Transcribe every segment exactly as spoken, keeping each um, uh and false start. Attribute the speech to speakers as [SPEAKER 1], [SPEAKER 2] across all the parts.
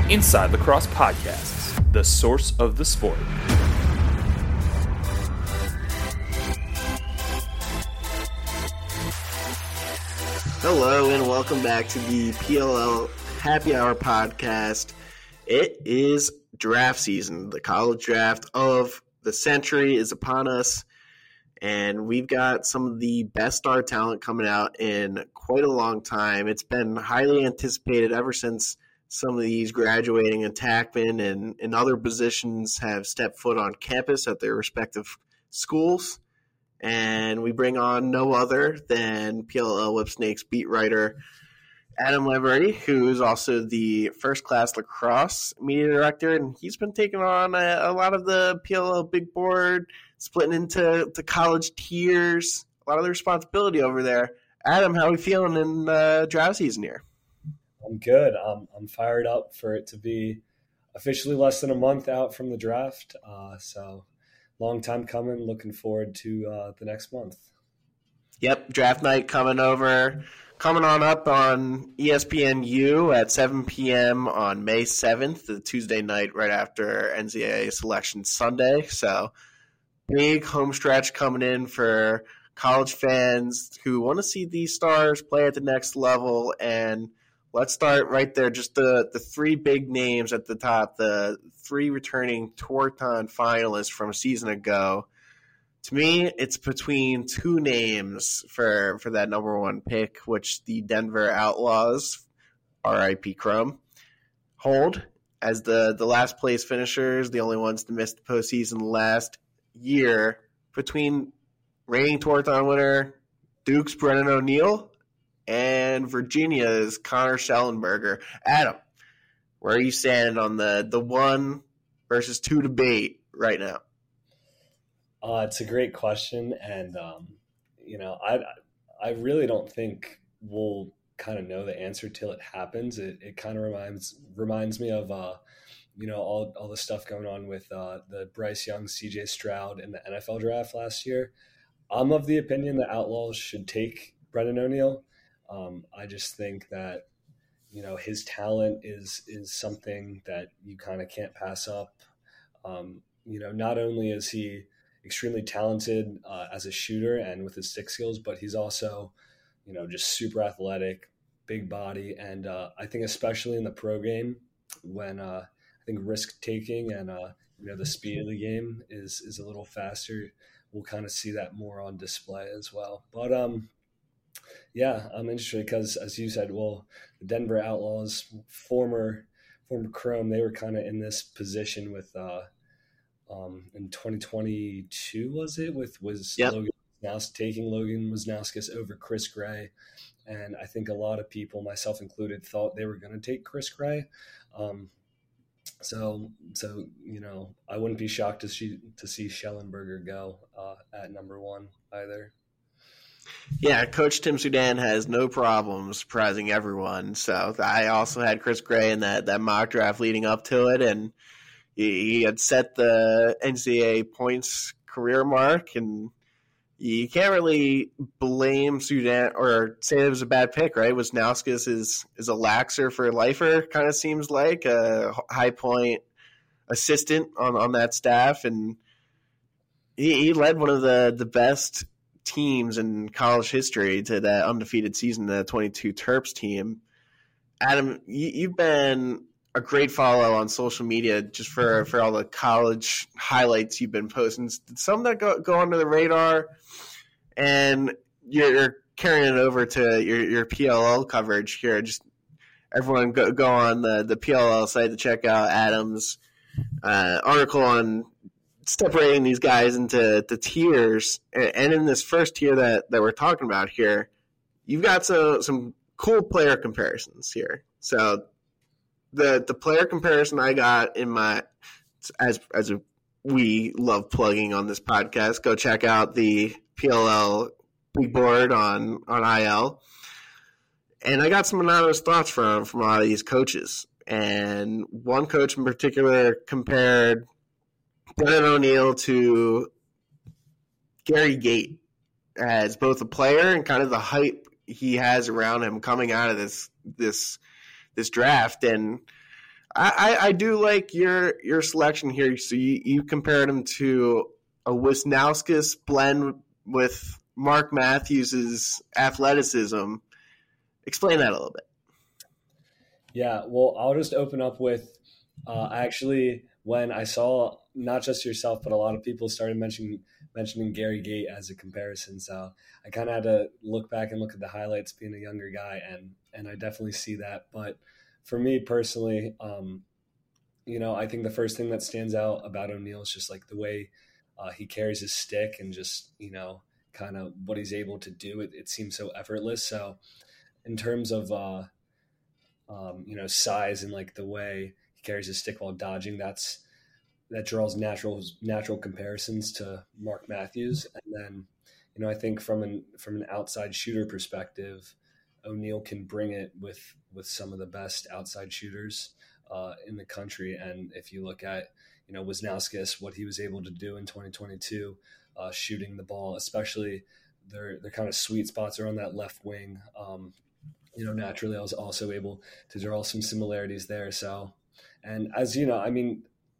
[SPEAKER 1] Inside Lacrosse Podcasts, the source of the sport.
[SPEAKER 2] Hello and welcome back to the P L L Happy Hour Podcast. It is draft season. The college draft of the century is upon us, and we've got some of the best star talent coming out in quite a long time. It's been highly anticipated ever since some of these graduating attackmen and, and other positions have stepped foot on campus at their respective schools. And we bring on no other than P L L Whipsnakes beat writer Adam Lamberti, who is also the First Class Lacrosse media director, and he's been taking on a, a lot of the P L L big board, splitting into the college tiers, a lot of the responsibility over there. Adam, how are we feeling in uh, draft season here?
[SPEAKER 3] I'm good. I'm, I'm fired up for it to be officially less than a month out from the draft. Uh, so long time coming. Looking forward to uh, the next month.
[SPEAKER 2] Yep, draft night coming over, coming on up on E S P N U at seven p.m. on May seventh, the Tuesday night right after N C double A Selection Sunday. So big home stretch coming in for college fans who want to see these stars play at the next level. And let's start right there. Just the, the three big names at the top, the three returning Tewaaraton finalists from a season ago. To me, it's between two names for, for that number one pick, which the Denver Outlaws, R I P Crum, hold as the, the last place finishers, the only ones to miss the postseason last year, between reigning Tewaaraton winner Duke's Brennan O'Neill and Virginia's Connor Schellenberger. Adam, where are you standing on the, the one versus two debate right now?
[SPEAKER 3] Uh, it's a great question, and um, you know, I I really don't think we'll kind of know the answer till it happens. It it kind of reminds reminds me of uh, you know, all all the stuff going on with uh, the Bryce Young, C J Stroud in the N F L draft last year. I'm of the opinion that Outlaws should take Brennan O'Neill. Um, I just think that, you know, his talent is is something that you kind of can't pass up. Um, you know, not only is he extremely talented uh, as a shooter and with his stick skills, but he's also, you know, just super athletic, big body. And uh, I think especially in the pro game when uh, I think risk taking and, uh, you know, the speed of the game is, is a little faster. We'll kind of see that more on display as well. But um, yeah, I'm interested because, as you said, well, the Denver Outlaws, former, former Chrome, they were kind of in this position with, uh, Um, in twenty twenty-two, was it, with was
[SPEAKER 2] yep.
[SPEAKER 3] Logan Wisnauskas, taking Logan Wisnauskas over Chris Gray, and I think a lot of people, myself included, thought they were going to take Chris Gray. Um, so, so you know, I wouldn't be shocked to see to see Schellenberger go uh, at number one either.
[SPEAKER 2] Yeah, Coach Tim Sudan has no problem surprising everyone. So I also had Chris Gray in that that mock draft leading up to it, and he had set the N C double A points career mark, and you can't really blame Sudan or say it was a bad pick, right? Wisnauskas is is a laxer for a lifer, kind of seems like, a high point assistant on, on that staff, and he, he led one of the, the best teams in college history to that undefeated season, the twenty-two Terps team. Adam, you, you've been a great follow on social media just for, for all the college highlights you've been posting. Some that go, go under the radar, and you're, you're carrying it over to your, your P L L coverage here. Just everyone go, go on the, the P L L site to check out Adam's uh, article on separating these guys into the tiers. And in this first tier that, that we're talking about here, you've got some, some cool player comparisons here. So The the player comparison I got in my, as as a, we love plugging on this podcast, go check out the P L L big board on, on I L. And I got some anonymous thoughts from, from a lot of these coaches. And one coach in particular compared Brennan O'Neill to Gary Gait as both a player and kind of the hype he has around him coming out of this this this draft. And I, I, I do like your your selection here. So you, you compared him to a Wisnauskas blend with Mark Matthews' athleticism. Explain that a little bit.
[SPEAKER 3] Yeah, well, I'll just open up with uh, actually when I saw not just yourself, but a lot of people started mentioning mentioning Gary Gait as a comparison. So I kind of had to look back and look at the highlights being a younger guy, and and I definitely see that. But for me personally, um, you know, I think the first thing that stands out about O'Neal is just like the way uh, he carries his stick and just, you know, kind of what he's able to do. It, it seems so effortless. So in terms of, uh, um, you know, size and like the way he carries his stick while dodging, that's, that draws natural, natural comparisons to Mark Matthews. And then, you know, I think from an, from an outside shooter perspective, O'Neal can bring it with, with some of the best outside shooters uh, in the country. And if you look at, you know, Wisnauskas, what he was able to do in twenty twenty-two, uh, shooting the ball, especially their, their kind of sweet spots are on that left wing. Um, you know, naturally I was also able to draw some similarities there. So, and as you know, I mean,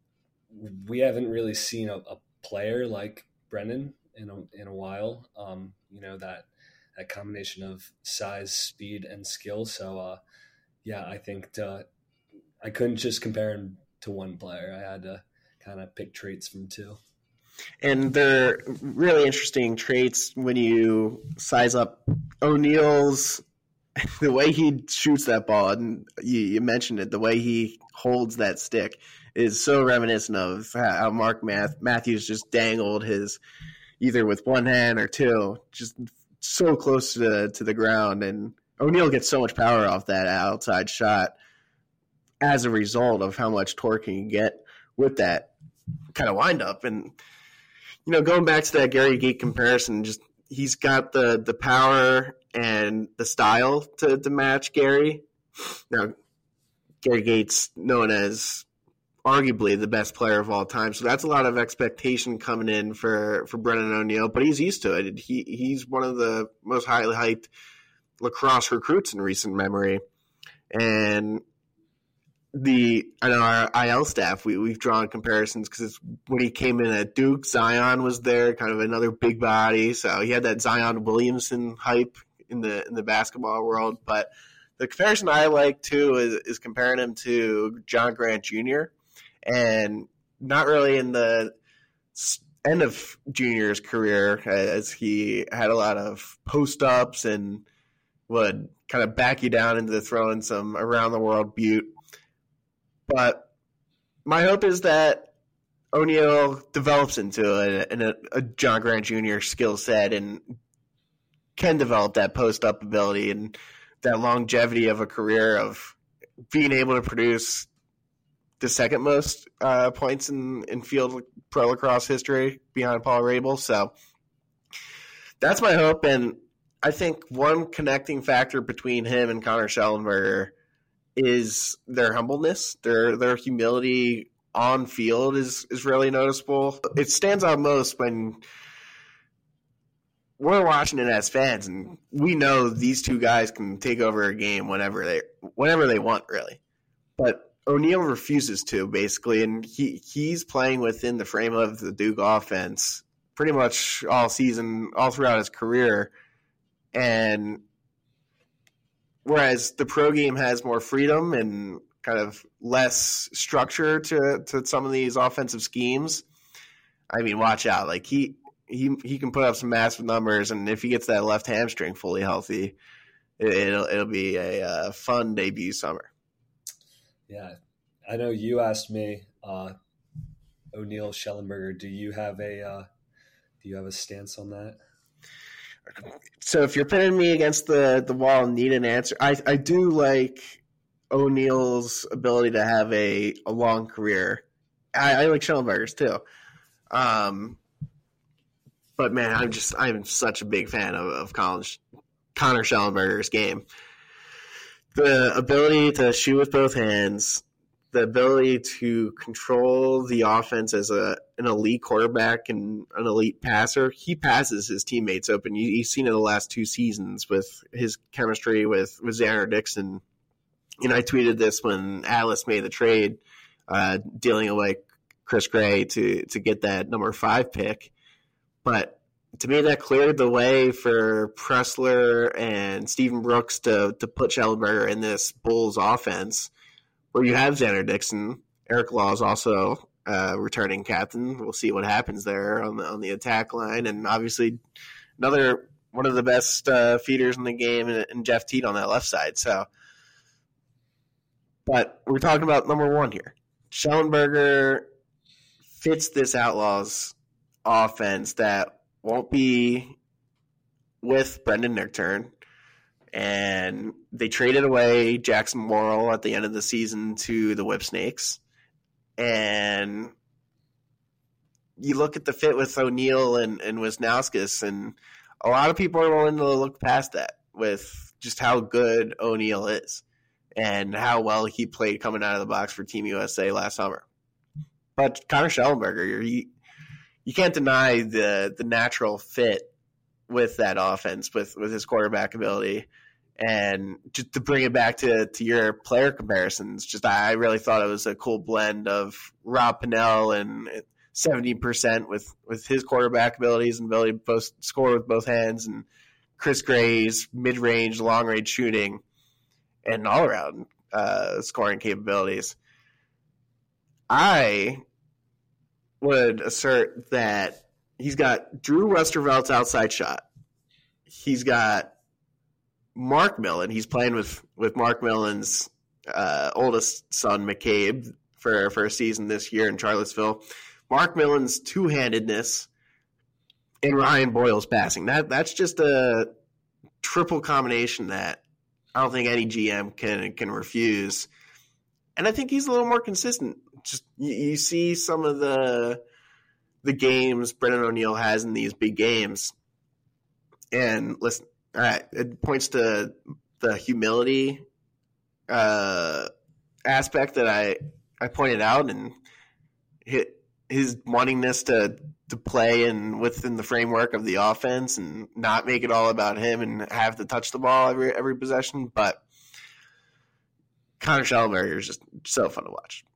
[SPEAKER 3] we haven't really seen a, a player like Brennan in a, in a while, um, you know, that, that combination of size, speed, and skill. So, uh, yeah, I think to, I couldn't just compare him to one player. I had to kind of pick traits from two.
[SPEAKER 2] And they're really interesting traits when you size up O'Neal's, the way he shoots that ball, and you, you mentioned it, the way he holds that stick is so reminiscent of how Mark Math, Matthews just dangled his, either with one hand or two, just so close to the, to the ground. And O'Neal gets so much power off that outside shot as a result of how much torque he can get with that kind of windup. And, you know, going back to that Gary Gait comparison, just he's got the, the power and the style to, to match Gary. Now, Gary Gait's known as arguably the best player of all time, so that's a lot of expectation coming in for, for Brennan O'Neal, but he's used to it. He He's one of the most highly hyped lacrosse recruits in recent memory. And the I know our I L staff, we, we've drawn comparisons because when he came in at Duke, Zion was there, kind of another big body. So he had that Zion Williamson hype in the in the basketball world. But the comparison I like, too, is, is comparing him to John Grant Junior And not really in the end of Junior's career, as he had a lot of post-ups and would kind of back you down into throwing some around-the-world butte. But my hope is that O'Neal develops into a, a, a John Grant Junior skill set and can develop that post-up ability and that longevity of a career of being able to produce the second most uh, points in, in field pro lacrosse history behind Paul Rabel. So that's my hope. And I think one connecting factor between him and Connor Schellenberger is their humbleness, their their humility on field is, is really noticeable. It stands out most when we're watching it as fans, and we know these two guys can take over a game whenever they whenever they want, really. But O'Neal refuses to, basically, and he, he's playing within the frame of the Duke offense pretty much all season, all throughout his career. And whereas the pro game has more freedom and kind of less structure to, to some of these offensive schemes, I mean, watch out. Like, he, he, he can put up some massive numbers, and if he gets that left hamstring fully healthy, it, it'll, it'll be a uh, fun debut summer.
[SPEAKER 3] Yeah, I know you asked me, uh, O'Neal, Schellenberger. Do you have a uh, do you have a stance on that?
[SPEAKER 2] So if you're pinning me against the, the wall and need an answer, I I do like O'Neal's ability to have a, a long career. I, I like Schellenberger's too. Um, but man, I'm just I'm such a big fan of, of college, Connor Schellenberger's game. The ability to shoot with both hands, the ability to control the offense as a an elite quarterback and an elite passer. He passes his teammates open. You, you've seen it the last two seasons with his chemistry with, with Xander Dixon. you know, I tweeted this when Atlas made the trade, uh, dealing away Chris Gray to to get that number five pick. But to me, that cleared the way for Pressler and Stephen Brooks to to put Schellenberger in this Bulls offense, where you have Xander Dixon. Eric Law is also uh, returning captain. We'll see what happens there on the on the attack line, and obviously another one of the best uh, feeders in the game, and, and Jeff Teat on that left side. So. But we're talking about number one here. Schellenberger fits this Outlaws offense that won't be with Brendan Nichtern. And they traded away Jackson Morrill at the end of the season to the Whipsnakes. And you look at the fit with O'Neal and, and Wisnauskas, and a lot of people are willing to look past that with just how good O'Neal is and how well he played coming out of the box for Team U S A last summer. But Connor Schellenberger, you, you can't deny the the natural fit with that offense, with, with his quarterback ability. And just to bring it back to, to your player comparisons, just I really thought it was a cool blend of Rob Pannell and seventy percent with, with his quarterback abilities and ability to both score with both hands, and Chris Gray's mid-range, long-range shooting, and all-around uh, scoring capabilities. I would assert that he's got Drew Westervelt's outside shot. He's got Mark Millen. He's playing with, with Mark Millen's uh, oldest son, McCabe, for, for a season this year in Charlottesville. Mark Millen's two-handedness and Ryan Boyle's passing. That That's just a triple combination that I don't think any G M can can refuse. And I think he's a little more consistent. Just you, you see some of the the games Brendan O'Neal has in these big games. And listen, all right, it points to the humility uh, aspect that I, I pointed out, and his, his wantingness to to play and within the framework of the offense and not make it all about him and have to touch the ball every every possession. But Connor Schellenberger is just so fun to watch.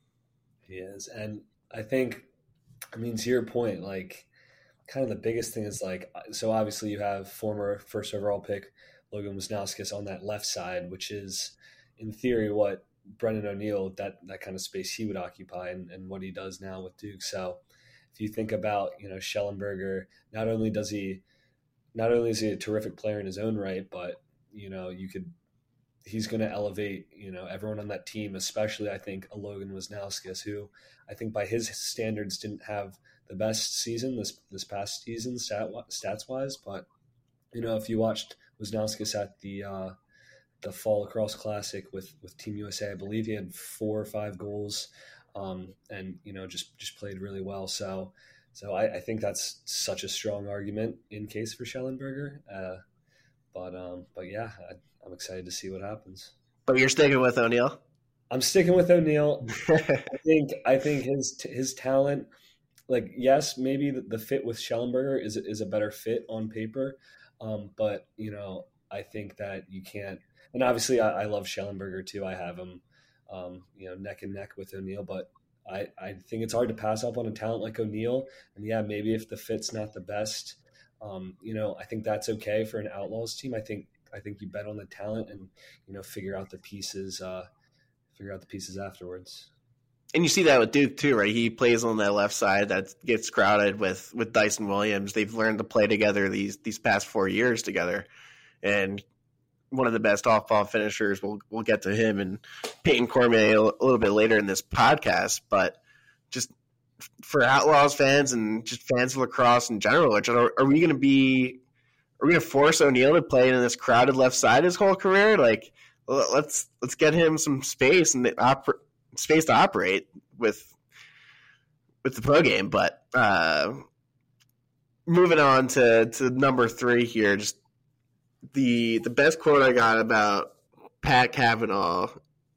[SPEAKER 3] He is. And I think, I mean, to your point, like, kind of the biggest thing is, like, so obviously you have former first overall pick Logan Wisnauskas on that left side, which is in theory what Brendan O'Neal, that, that kind of space he would occupy, and, and what he does now with Duke. So if you think about, you know, Schellenberger, not only does he, not only is he a terrific player in his own right, but, you know, you could, he's going to elevate, you know, everyone on that team, especially I think a Logan Wisnauskas, who I think by his standards didn't have the best season this this past season stat, stats wise, but you know, if you watched Wisnauskas at the uh, the Fall Lacrosse Classic with with Team U S A, I believe he had four or five goals, um, and you know, just just played really well. So so I, I think that's such a strong argument in case for Schellenberger. Uh, but um, but yeah, I, I'm excited to see what happens.
[SPEAKER 2] But you're sticking with O'Neal?
[SPEAKER 3] I'm sticking with O'Neal. I think I think his his talent. Like, yes, maybe the, the fit with Schellenberger is is a better fit on paper, um, but you know, I think that you can't. And obviously, I, I love Schellenberger too. I have him, um, you know, neck and neck with O'Neal. But I, I think it's hard to pass up on a talent like O'Neal. And yeah, maybe if the fit's not the best, um, you know, I think that's okay for an Outlaws team. I think I think you bet on the talent and you know figure out the pieces, uh, figure out the pieces afterwards.
[SPEAKER 2] And you see that with Duke too, right? He plays on that left side that gets crowded with, with Dyson Williams. They've learned to play together these these past four years together. And one of the best off-ball finishers, we'll, we'll get to him and Peyton Cormier a little bit later in this podcast. But just for Outlaws fans and just fans of lacrosse in general, which are, are we going to be – are we going to force O'Neal to play in this crowded left side his whole career? Like, let's let's get him some space and oper- – space to operate with with the pro game. But uh, moving on to, to number three here, just the the best quote I got about Pat Cavanaugh,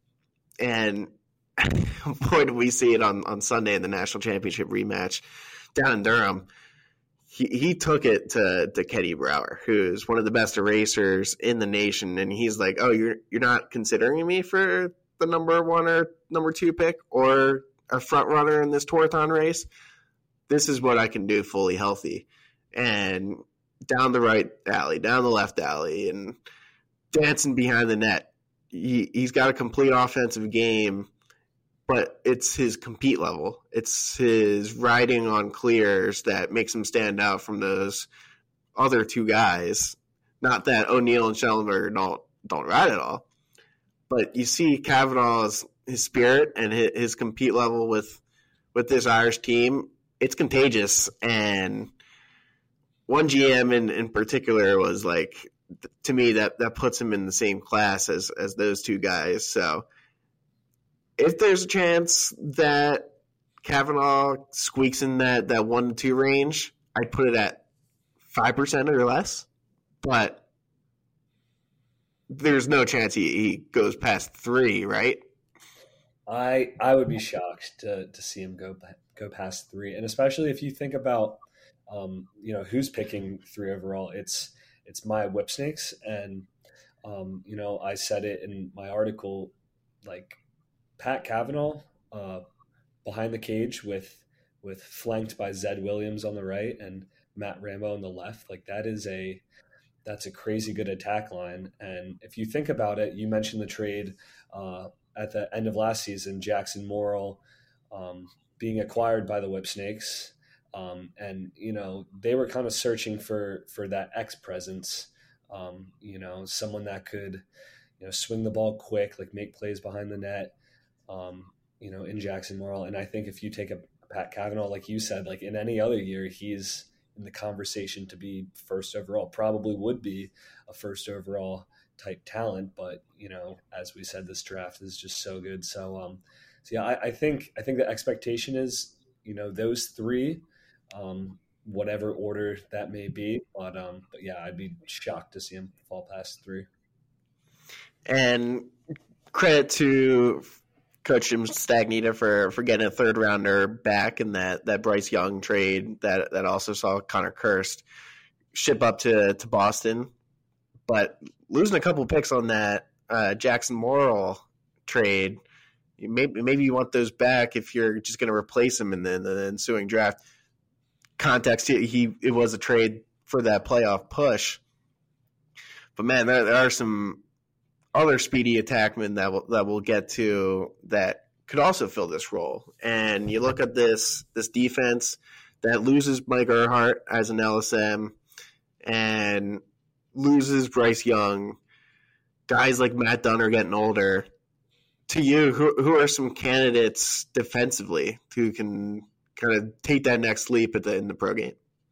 [SPEAKER 2] and boy, did we see it on, on Sunday in the national championship rematch down in Durham. he, he took it to, to Kenny Brower, who's one of the best erasers in the nation. And he's like, oh, you're you're not considering me for the number one or number two pick or a front runner in this Torathon race? This is what I can do fully healthy. And down the right alley, down the left alley, and dancing behind the net. He, he's got a complete offensive game, but it's his compete level. It's his riding on clears that makes him stand out from those other two guys. Not that O'Neill and Schellenberger don't don't ride at all, but you see Kavanaugh's his spirit and his, his compete level with with this Irish team. It's contagious, and one G M in, in particular was like, to me, that, that puts him in the same class as as those two guys. So if there's a chance that Kavanaugh squeaks in that, that one to two range, I'd put it at five percent or less. But there's no chance he, he goes past three, right?
[SPEAKER 3] I I would be shocked to to see him go go past three, and especially if you think about um, you know who's picking three overall. It's it's my Whipsnakes, and um, you know I said it in my article, like Pat Kavanaugh uh, behind the cage with with flanked by Zed Williams on the right and Matt Rambo on the left. Like that is a that's a crazy good attack line. And if you think about it, you mentioned the trade uh, at the end of last season, Jackson Morrill um, being acquired by the Whipsnakes. Um, and, you know, they were kind of searching for, for that X presence, um, you know, someone that could, you know, swing the ball quick, like make plays behind the net, um, you know, in Jackson Morrill. And I think if you take a Pat Kavanaugh, like you said, like in any other year, he's in the conversation to be first overall, probably would be a first overall type talent. But, you know, as we said, this draft is just so good. So, um, so yeah, I, I think, I think the expectation is, you know, those three, um, whatever order that may be. But, um, but yeah, I'd be shocked to see him fall past three.
[SPEAKER 2] And credit to Coach Jim Stagnita for, for getting a third rounder back in that, that Bryce Young trade that, that also saw Connor Kirst ship up to, to Boston. But losing a couple picks on that uh, Jackson Morrill trade, maybe maybe you want those back if you're just going to replace him in the, in the ensuing draft. Context, he it was a trade for that playoff push. But man, there, there are some other speedy attackmen that will, that we'll get to that could also fill this role. And you look at this this defense that loses Mike Earhart as an L S M and loses Bryce Young. Guys like Matt Dunn are getting older. To you, who who are some candidates defensively who can kind of take that next leap at the in the pro game?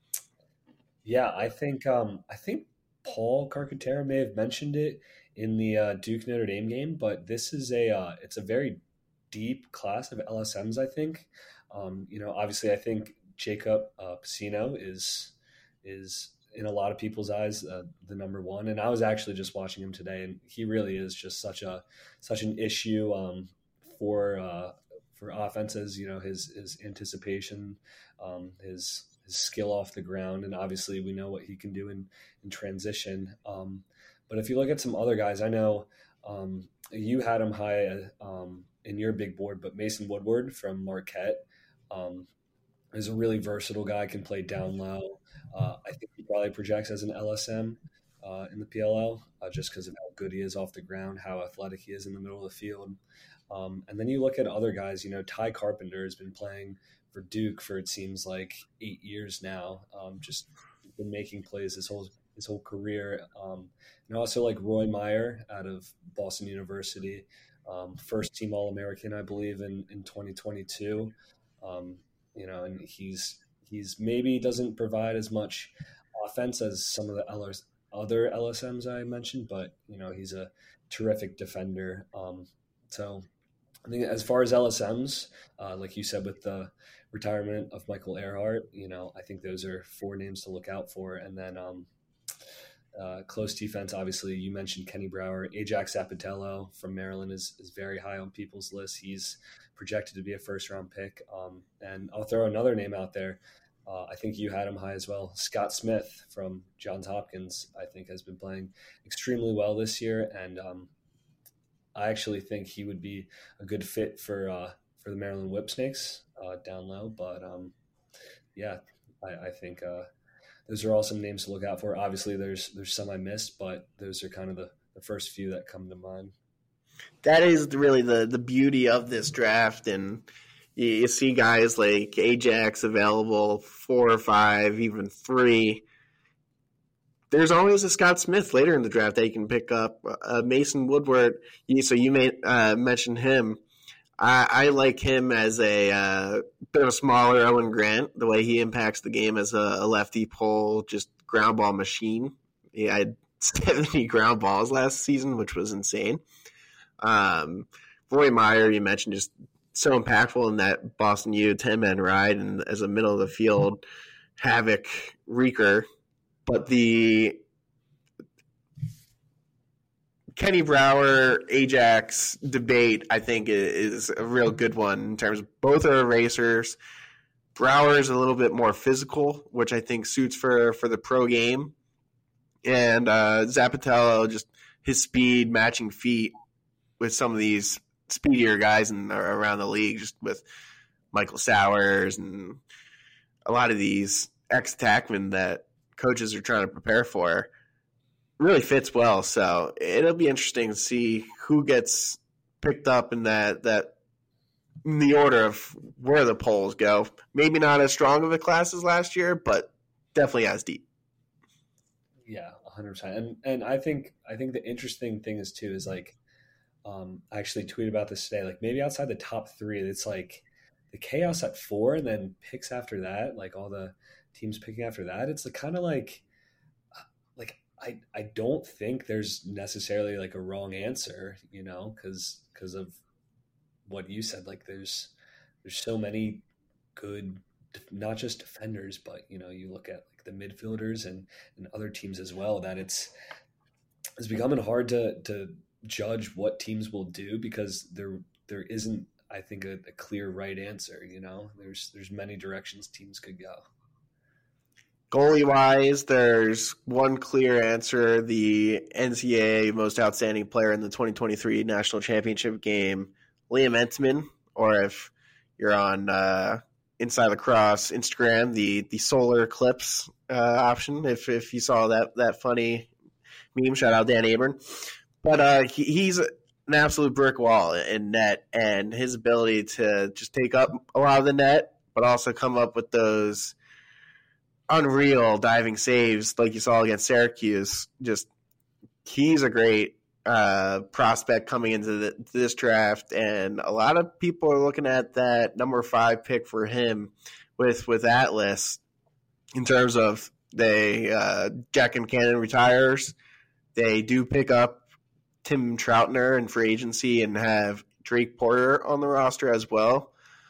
[SPEAKER 3] Yeah, I think um, I think Paul Carcaterra may have mentioned it in the uh, Duke Notre Dame game, but this is a uh, it's a very deep class of L S Ms. I think, um, you know, obviously, I think Jacob uh, Piscino is is in a lot of people's eyes uh, the number one, and I was actually just watching him today, and he really is just such a such an issue um, for uh, for offenses. You know, his his anticipation, um, his his skill off the ground, and obviously we know what he can do in in transition. Um, But if you look at some other guys, I know um, you had him high um, in your big board, but Mason Woodward from Marquette um, is a really versatile guy, can play down low. Uh, I think he probably projects as an L S M uh, in the P L L uh, just because of how good he is off the ground, how athletic he is in the middle of the field. Um, and then you look at other guys, you know, Ty Carpenter has been playing for Duke for, it seems like, eight years now, um, just been making plays his whole his whole career. Um, and also like Roy Meyer out of Boston University, um, first team All-American, I believe, in, in twenty twenty-two. Um, you know, and he's he's maybe doesn't provide as much offense as some of the L S, other L S Ms I mentioned, but, you know, he's a terrific defender. Um, so I think as far as L S Ms, uh, like you said, with the retirement of Michael Earhart, you know, I think those are four names to look out for. And then, um, Uh, close defense, obviously, you mentioned Kenny Brower. Ajax Zapatello from Maryland is, is very high on people's lists. He's projected to be a first-round pick. Um, and I'll throw another name out there. Uh, I think you had him high as well. Scott Smith from Johns Hopkins, I think, has been playing extremely well this year, and um, I actually think he would be a good fit for uh, for the Maryland Whipsnakes uh, down low. But um, yeah, I, I think uh, those are all some names to look out for. Obviously, there's there's some I missed, but those are kind of the, the first few that come to mind.
[SPEAKER 2] That is really the the beauty of this draft, and you, you see guys like Ajax available, four or five, even three. There's always a Scott Smith later in the draft that you can pick up. Uh, Mason Woodward, you, so you may, uh, mentioned him. I, I like him as a uh, bit of a smaller Owen Grant, the way he impacts the game as a, a lefty pull, just ground ball machine. He had seventy ground balls last season, which was insane. Um, Roy Meyer, you mentioned, just so impactful in that Boston U ten-man ride and as a middle of the field havoc wreaker. But the Kenny Brower Ajax debate, I think, is a real good one in terms of both are racers. Brower is a little bit more physical, which I think suits for, for the pro game. And uh, Zapatello, just his speed, matching feet with some of these speedier guys in, around the league, just with Michael Sowers and a lot of these ex-tackmen that coaches are trying to prepare for, really fits well. So it'll be interesting to see who gets picked up in that, that in the order of where the polls go. Maybe not as strong of a class as last year, but definitely as deep.
[SPEAKER 3] Yeah, one hundred percent. And and I think I think the interesting thing is too is like um, I actually tweeted about this today. Like maybe outside the top three, it's like the chaos at four, and then picks after that, like all the teams picking after that. It's like kind of like like I I don't think there's necessarily like a wrong answer, you know, because because of what you said. Like there's there's so many good, not just defenders, but you know, you look at like the midfielders and, and other teams as well, that it's it's becoming hard to to judge what teams will do because there there isn't, I think, a, a clear right answer. You know, there's there's many directions teams could go.
[SPEAKER 2] Goalie-wise, there's one clear answer. The N C double A most outstanding player in the twenty twenty-three National Championship game, Liam Entman, or if you're on uh, Inside Lacrosse Instagram, the the solar eclipse uh, option, if if you saw that that funny meme, shout out Dan Abern. But uh, he, he's an absolute brick wall in net, and his ability to just take up a lot of the net, but also come up with those unreal diving saves like you saw against Syracuse. Just he's a great uh, prospect coming into the, this draft, and a lot of people are looking at that number five pick for him with with Atlas in terms of they uh, Jack Concannon retires, they do pick up Tim Troutner in free agency and have Drake Porter on the roster as well.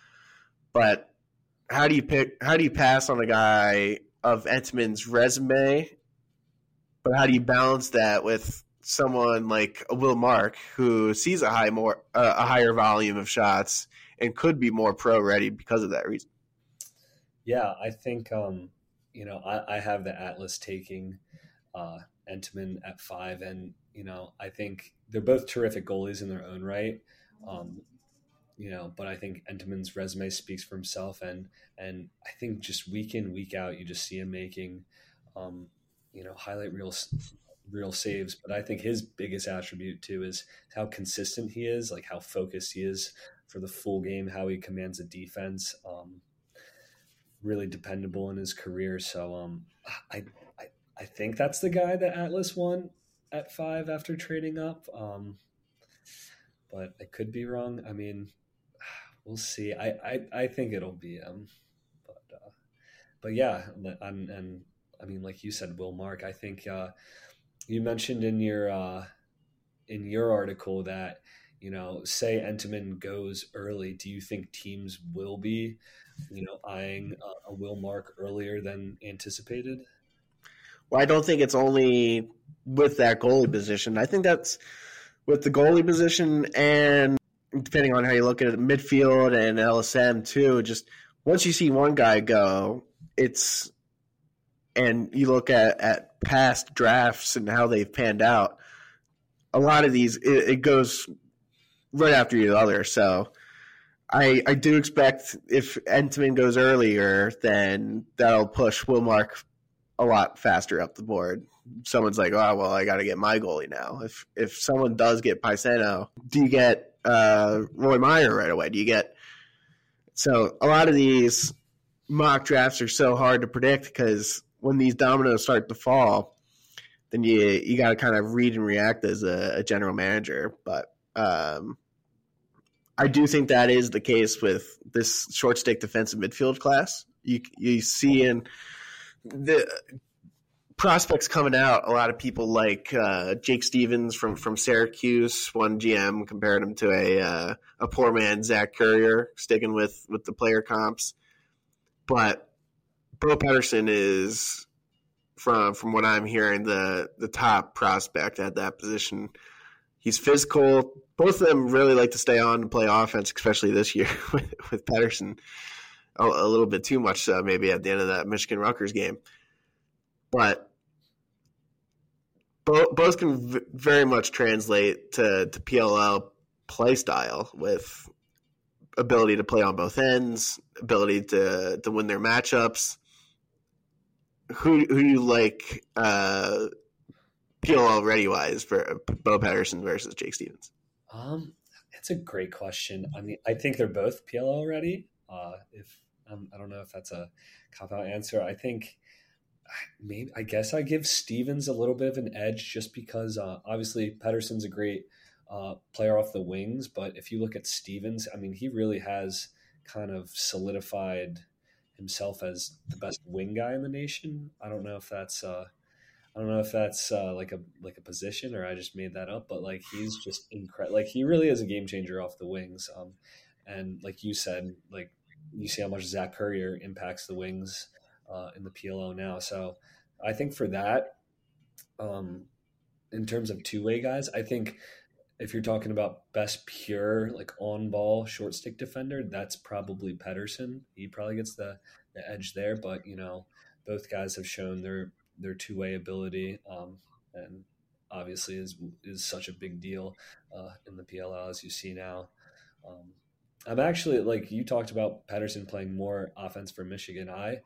[SPEAKER 2] But how do you pick? How do you pass on a guy of Entman's resume? But how do you balance that with someone like Will Mark, who sees a high more uh, a higher volume of shots and could be more pro ready because of that reason?
[SPEAKER 3] Yeah, I think um, you know I, I have the Atlas taking uh, Entman at five, and you know I think they're both terrific goalies in their own right. Um, You know, but I think Entman's resume speaks for himself, and and I think just week in, week out, you just see him making, um, you know, highlight real real saves. But I think his biggest attribute too is how consistent he is, like how focused he is for the full game, how he commands a defense. Um, really dependable in his career. So um, I, I I think that's the guy that Atlas won at five after trading up. Um, but I could be wrong. I mean, we'll see. I, I, I think it'll be him, but uh, but yeah, and, and I mean, like you said, Will Mark. I think uh, you mentioned in your uh, in your article that you know, say Entman goes early. Do you think teams will be, you know, eyeing a, a Will Mark earlier than anticipated?
[SPEAKER 2] Well, I don't think it's only with that goalie position. I think that's with the goalie position and depending on how you look at it, midfield and L S M too. Just once you see one guy go, it's and you look at, at past drafts and how they've panned out, a lot of these, it, it goes right after the other. So I I do expect if Entenmann goes earlier, then that'll push Wilmark a lot faster up the board. Someone's like, oh, well, I got to get my goalie now. If if someone does get Paisano, do you get uh, Roy Meyer right away? Do you get – so a lot of these mock drafts are so hard to predict because when these dominoes start to fall, then you you got to kind of read and react as a, a general manager. But um, I do think that is the case with this short stick defensive midfield class. You you see in the prospects coming out, a lot of people like uh, Jake Stevens from, from Syracuse. One G M compared him to a uh, a poor man Zach Currier, sticking with, with the player comps. But Bo Pettersson is, from from what I'm hearing, the the top prospect at that position. He's physical. Both of them really like to stay on and play offense, especially this year with, with Pettersson. A, a little bit too much, uh, maybe at the end of that Michigan Rutgers game. But both, both can v- very much translate to, to P L L play style with ability to play on both ends, ability to, to win their matchups. Who who do you like uh, P L L ready-wise for Bo Pettersson versus Jake Stevens?
[SPEAKER 3] Um, it's a great question. I mean, I think they're both P L L ready. Uh, if um, I don't know if that's a cop-out answer. I think maybe I guess I give Stevens a little bit of an edge just because uh, obviously Pettersson's a great uh, player off the wings, but if you look at Stevens, I mean, he really has kind of solidified himself as the best wing guy in the nation. I don't know if that's uh, I don't know if that's uh, like a like a position or I just made that up, but like he's just incredible. Like he really is a game changer off the wings. Um, and like you said, like you see how much Zach Currier impacts the wings uh, in the P L O now. So I think for that, um, in terms of two way guys, I think if you're talking about best pure like on ball short stick defender, that's probably Pettersson. He probably gets the, the edge there, but you know, both guys have shown their their two way ability, um, and obviously is is such a big deal uh, in the P L L as you see now. Um, I'm actually like you talked about Pettersson playing more offense for Michigan. I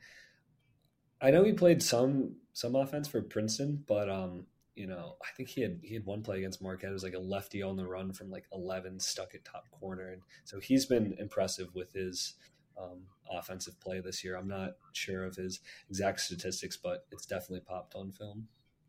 [SPEAKER 3] I know he played some some offense for Princeton, but um, you know, I think he had he had one play against Marquette. It was like a lefty on the run from like eleven, stuck at top corner, and so he's been impressive with his um, offensive play this year. I'm not sure of his exact statistics, but it's definitely popped on film.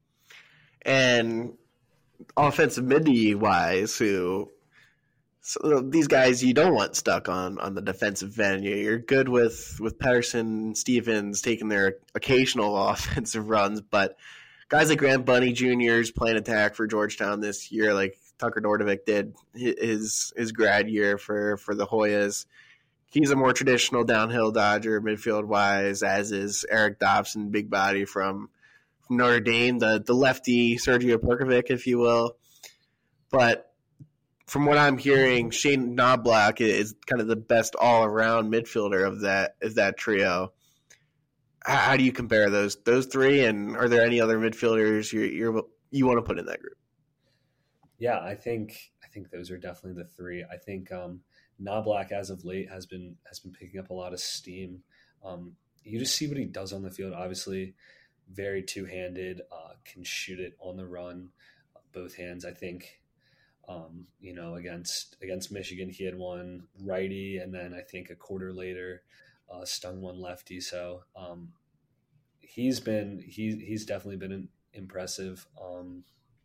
[SPEAKER 2] And offensive midi wise, who so these guys you don't want stuck on, on the defensive end. You're good with with Pettersson, Stevens taking their occasional offensive runs, but guys like Grant Bunny Junior is playing attack for Georgetown this year, like Tucker Dordevic did his his grad year for, for the Hoyas. He's a more traditional downhill dodger midfield wise, as is Eric Dobson, big body from, from Notre Dame, the the lefty Sergio Perkovic, if you will. But from what I'm hearing, Shane Knobloch is kind of the best all around midfielder of that of that trio. How do you compare those those three, and are there any other midfielders you you're, you want to put in that group?
[SPEAKER 3] Yeah, I think I think those are definitely the three. I think um, Knobloch, as of late, has been has been picking up a lot of steam. Um, you just see what he does on the field. Obviously, very two handed, uh, can shoot it on the run, both hands. I think. Um, you know, against against Michigan, he had one righty, and then I think a quarter later, uh, stung one lefty. So um, he's been he's he's definitely been impressive. Um,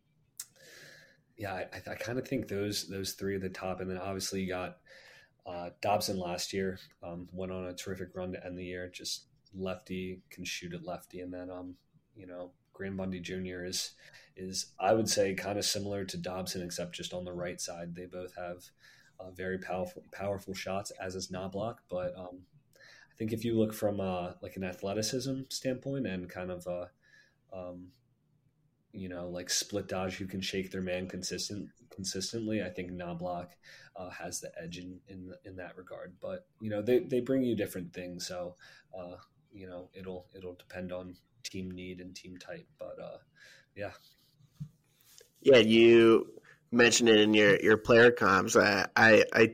[SPEAKER 3] yeah, I, I kind of think those those three at the top, and then obviously you got uh, Dobson last year, um, went on a terrific run to end the year. Just lefty, can shoot it lefty, and then um, you know, Graham Bundy Junior is. is I would say kind of similar to Dobson, except just on the right side. They both have uh, very powerful powerful shots, as is Knobloch. But um, I think if you look from uh, like an athleticism standpoint and kind of a, um, you know, like split dodge who can shake their man consistent consistently, I think Knobloch uh, has the edge in, in in that regard. But you know, they they bring you different things. So uh, you know, it'll it'll depend on team need and team type. But uh, yeah,
[SPEAKER 2] yeah. You mentioned it in your your player comps. I, I, I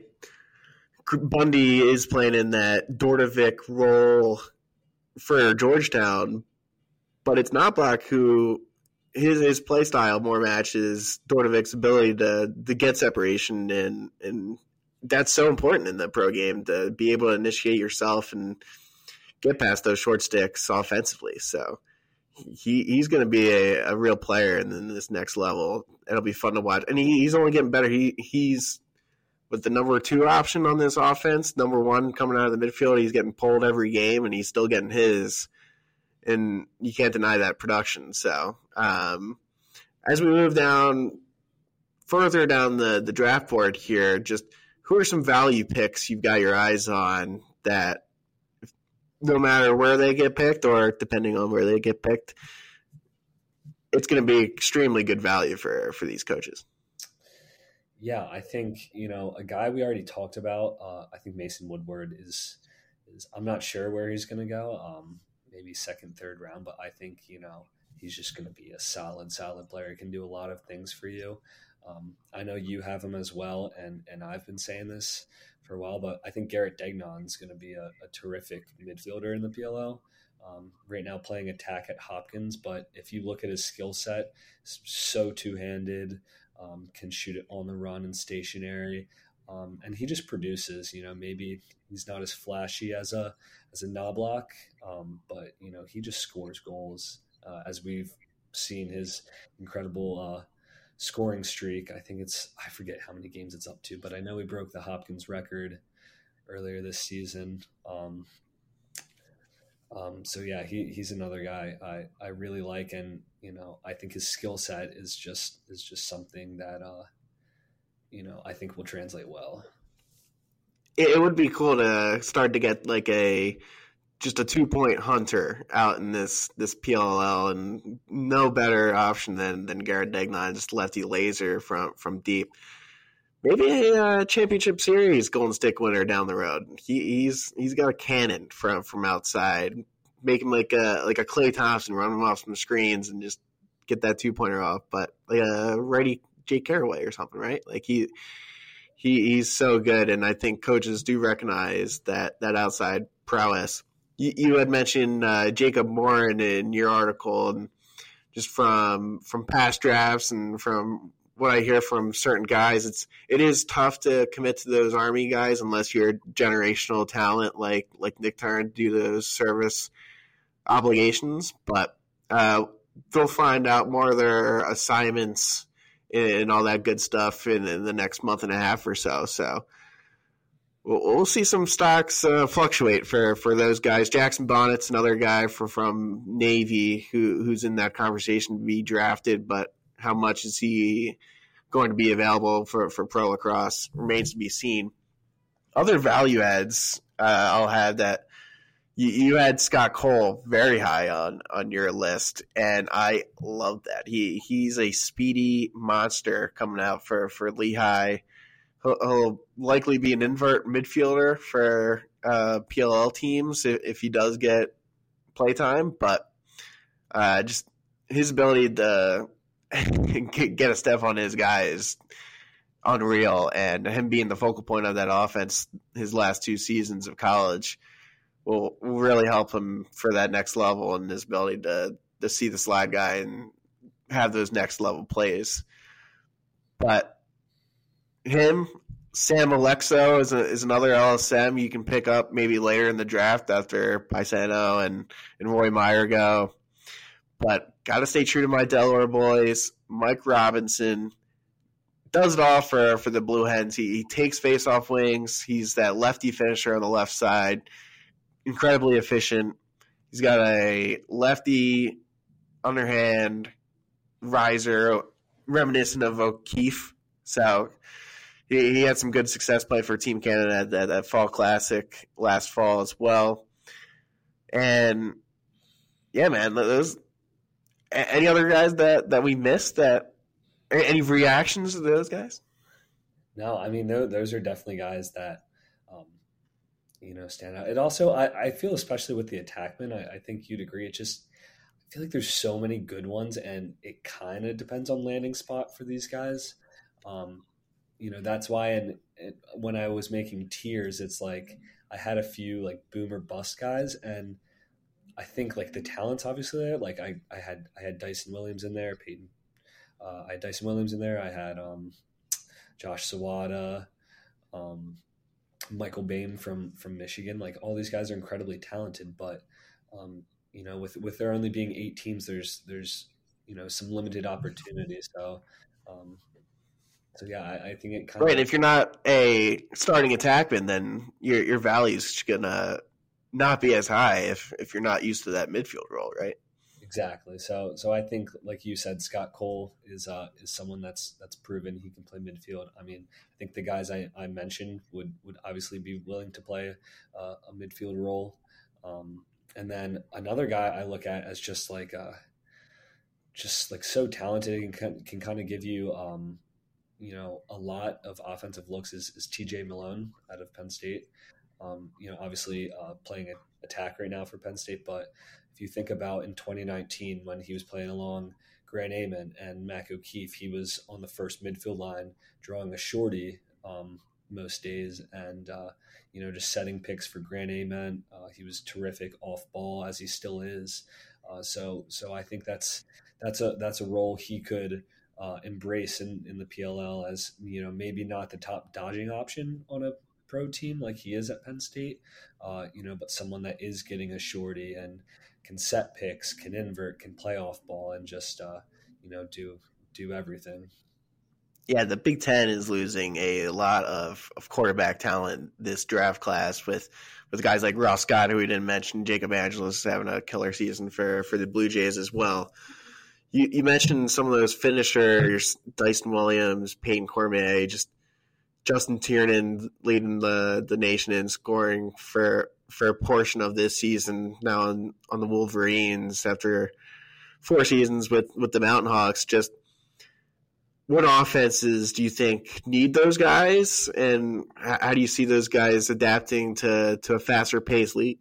[SPEAKER 2] Bundy is playing in that Dordovic role for Georgetown, but it's Knoblauch who his his play style more matches Dordovic's ability to to get separation, and and that's so important in the pro game to be able to initiate yourself and get past those short sticks offensively. So he he's going to be a, a real player in, in this next level. It'll be fun to watch, and he, he's only getting better. He he's with the number two option on this offense, number one coming out of the midfield. He's getting pulled every game, and he's still getting his. And you can't deny that production. So um, as we move down further down the, the draft board here, just who are some value picks you've got your eyes on that no matter where they get picked or depending on where they get picked, it's going to be extremely good value for, for these coaches?
[SPEAKER 3] Yeah, I think, you know, a guy we already talked about, uh, I think Mason Woodward is, is I'm not sure where he's going to go. Um, maybe second, third round, but I think, you know, he's just going to be a solid, solid player. He can do a lot of things for you. Um, I know you have him as well, and and I've been saying this for a while, but I think Garrett Degnan is going to be a, a terrific midfielder in the P L L. Um, right now playing attack at Hopkins, but if you look at his skill set, so two-handed, um, can shoot it on the run and stationary. Um, and he just produces, you know, maybe he's not as flashy as a as a Knoblauch, um, but, you know, he just scores goals. Uh, as we've seen his incredible uh, scoring streak. I think it's, I forget how many games it's up to, but I know he broke the Hopkins record earlier this season. Um, um, so, yeah, he, he's another guy I, I really like. And, you know, I think his skill set is just is just something that, uh, you know, I think will translate well.
[SPEAKER 2] It would be cool to start to get like a just a two point hunter out in this this P L L, and no better option than than Garrett Degnan, just lefty laser from from deep. Maybe a uh, championship series Golden Stick winner down the road. He, he's he's got a cannon from from outside. Make him like a like a Klay Thompson, run him off some screens and just get that two pointer off. But like a righty Jake Caraway or something, right? Like he. He he's so good, and I think coaches do recognize that that outside prowess. You, you had mentioned uh, Jacob Morin in your article, and just from from past drafts and from what I hear from certain guys, it's it is tough to commit to those Army guys unless you're generational talent like like Nick Tarn due to those service obligations. But uh, they'll find out more of their assignments and all that good stuff in, in the next month and a half or so. So we'll, we'll see some stocks uh, fluctuate for, for those guys. Jackson Bonnet's another guy for, from Navy who who's in that conversation to be drafted, but how much is he going to be available for, for pro lacrosse remains to be seen. Other value adds uh, I'll have that you, you had Scott Cole very high on, on your list, and I love that. He he's a speedy monster coming out for, for Lehigh. He'll, he'll likely be an invert midfielder for uh, P L L teams if, if he does get playtime, but uh, just his ability to get a step on his guy is unreal, and him being the focal point of that offense his last two seasons of college will really help him for that next level and his ability to to see the slide guy and have those next level plays. But him, Sam Alexo is, a, is another L S M you can pick up maybe later in the draft after Paisano and, and Roy Meyer go. But got to stay true to my Delaware boys. Mike Robinson does it all for, for the Blue Hens. He, he takes face-off wings. He's that lefty finisher on the left side. Incredibly efficient. He's got a lefty underhand riser reminiscent of O'Keefe. So he, he had some good success play for Team Canada at that, that Fall Classic last fall as well. And, yeah, man, those any other guys that, that we missed that any reactions to those guys?
[SPEAKER 3] No, I mean, those are definitely guys that, um, you know, stand out. It also, I, I feel, especially with the attackmen, I, I think you'd agree. It just, I feel like there's so many good ones, and it kind of depends on landing spot for these guys. Um, you know, that's why in, in, when I was making tiers, it's like I had a few like boomer bust guys, and I think like the talent's obviously there. Like I, I had I had Dyson Williams in there, Peyton. Uh, I had Dyson Williams in there. I had um, Josh Sawada, um, Michael Bain from from Michigan. Like all these guys are incredibly talented, but um, you know, with with there only being eight teams, there's there's you know some limited opportunities. So. Um, So yeah, I, I think it kind
[SPEAKER 2] right.
[SPEAKER 3] of
[SPEAKER 2] If you're not a starting attackman, then your your value is gonna not be as high if if you're not used to that midfield role, right?
[SPEAKER 3] exactly. So so I think, like you said, Scott Cole is uh, is someone that's that's proven he can play midfield. I mean, I think the guys I, I mentioned would would obviously be willing to play uh, a midfield role. Um, and then another guy I look at as just like uh, just like so talented and can, can kind of give you. Um, you know, a lot of offensive looks is, is T J Malone out of Penn State. Um, you know, obviously uh, playing an attack right now for Penn State, but if you think about in twenty nineteen when he was playing along Grant Amon and Mac O'Keefe, he was on the first midfield line drawing a shorty um, most days and, uh, you know, just setting picks for Grant Amon. Uh, he was terrific off ball, as he still is. Uh, so so I think that's that's a that's a role he could – Uh, embrace in, in the P L L as, you know, maybe not the top dodging option on a pro team like he is at Penn State, uh, you know, but someone that is getting a shorty and can set picks, can invert, can play off ball, and just, uh, you know, do do everything.
[SPEAKER 2] Yeah, the Big Ten is losing a lot of, of quarterback talent this draft class with, with guys like Ross Scott, who we didn't mention, Jacob Angelos having a killer season for, for the Blue Jays as well. You, you mentioned some of those finishers, Dyson Williams, Peyton Cormier, just Justin Tiernan leading the, the nation in scoring for for a portion of this season now on, on the Wolverines after four seasons with, with the Mountain Hawks. Just what offenses do you think need those guys, and how do you see those guys adapting to, to a faster paced league?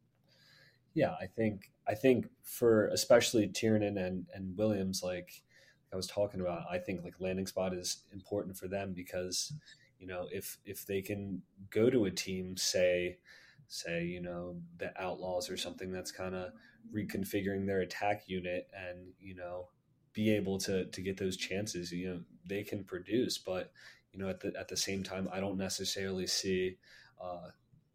[SPEAKER 3] Yeah, I think I think for especially Tiernan and, and Williams, like I was talking about, I think like landing spot is important for them because, you know, if if they can go to a team, say, say, you know, the Outlaws or something that's kind of reconfiguring their attack unit and, you know, be able to to get those chances, you know, they can produce. But, you know, at the at the same time, I don't necessarily see uh,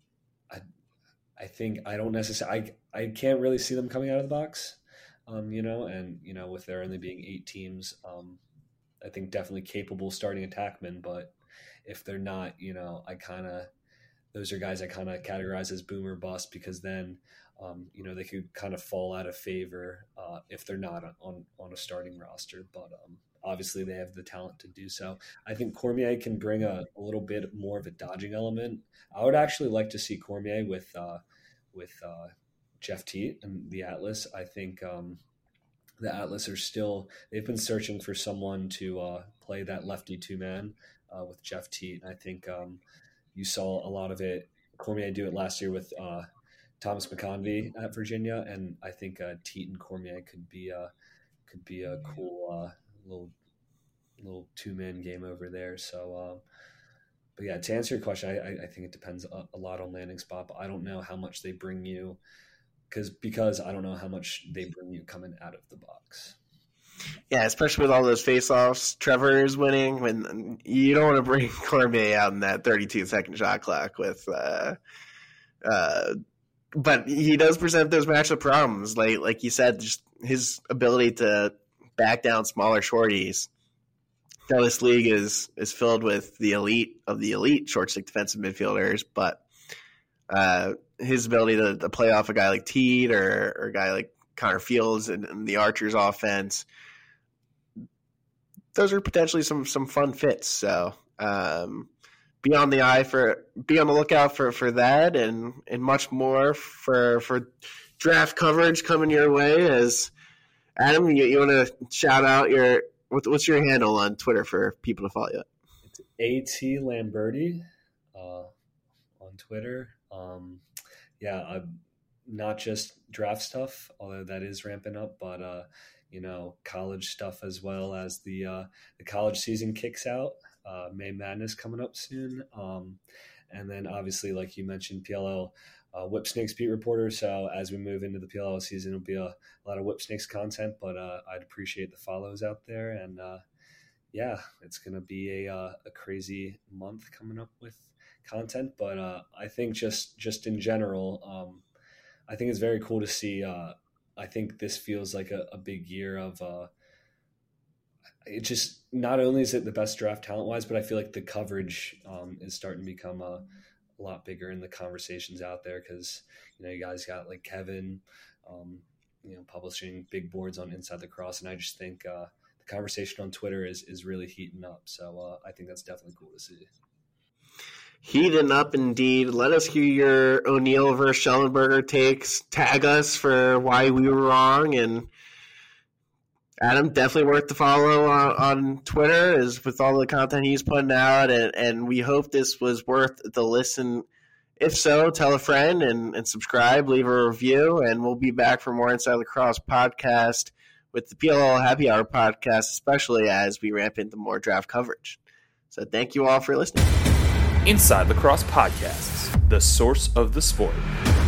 [SPEAKER 3] I I think I don't necessarily, I, I can't really see them coming out of the box, um, you know, and, you know, with there only being eight teams, um, I think definitely capable starting attackmen, but if they're not, you know, I kind of, those are guys I kind of categorize as boomer bust because then, um, you know, they could kind of fall out of favor uh, if they're not on, on a starting roster, but um, obviously they have the talent to do so. I think Cormier can bring a, a little bit more of a dodging element. I would actually like to see Cormier with uh, with uh, Jeff Teat and the Atlas. I think um, the Atlas are still – they've been searching for someone to uh, play that lefty two-man uh, with Jeff Teat. I think um, you saw a lot of it. Cormier do it last year with uh, Thomas McConvey at Virginia, and I think uh, Teat and Cormier could be a, could be a cool uh, little little two-man game over there. So um, – But yeah, to answer your question, I, I think it depends a, a lot on landing spot, but I don't know how much they bring you because because I don't know how much they bring you coming out of the box.
[SPEAKER 2] Yeah, especially with all those face-offs Trevor is winning. When you don't want to bring Cormier out in that thirty-two second shot clock with, uh, uh, but he does present those matchup problems. Like like you said, just his ability to back down smaller shorties. Now, this league is is filled with the elite of the elite short stick defensive midfielders, but uh, his ability to, to play off a guy like Teed or, or a guy like Connor Fields and, and the Archers offense, those are potentially some some fun fits. So um, be on the eye for be on the lookout for, for that and and much more for for draft coverage coming your way. As Adam, you, you want to shout out your what's your handle on Twitter for people to follow you?
[SPEAKER 3] It's A T Lamberti uh, on on Twitter. Um, yeah, I'm not just draft stuff, although that is ramping up, but uh, you know, college stuff as well as the uh, the college season kicks out. Uh, May Madness coming up soon, um, and then obviously, like you mentioned, P L L uh, Whip Snakes beat reporter. So as we move into the P L L season, it'll be a, a lot of Whip Snakes content. But uh, I'd appreciate the follows out there, and uh, yeah, it's gonna be a uh, a crazy month coming up with content. But uh, I think just just in general, um, I think it's very cool to see. Uh, I think this feels like a, a big year of. Uh, It just not only is it the best draft talent wise, but I feel like the coverage um, is starting to become a, a lot bigger in the conversations out there because you know you guys got like Kevin, um, you know, publishing big boards on Inside Lacrosse, and I just think uh, the conversation on Twitter is is really heating up. So uh, I think that's definitely cool to see.
[SPEAKER 2] Heating up indeed. Let us hear your O'Neill versus Schellenberger takes. Tag us for why we were wrong, and Adam, definitely worth the follow on, on Twitter is with all the content he's putting out, and, and we hope this was worth the listen. If so, tell a friend and, and subscribe, leave a review, and we'll be back for more Inside Lacrosse podcast with the P L L Happy Hour podcast, especially as we ramp into more draft coverage. So thank you all for listening.
[SPEAKER 1] Inside Lacrosse Podcasts, the source of the sport.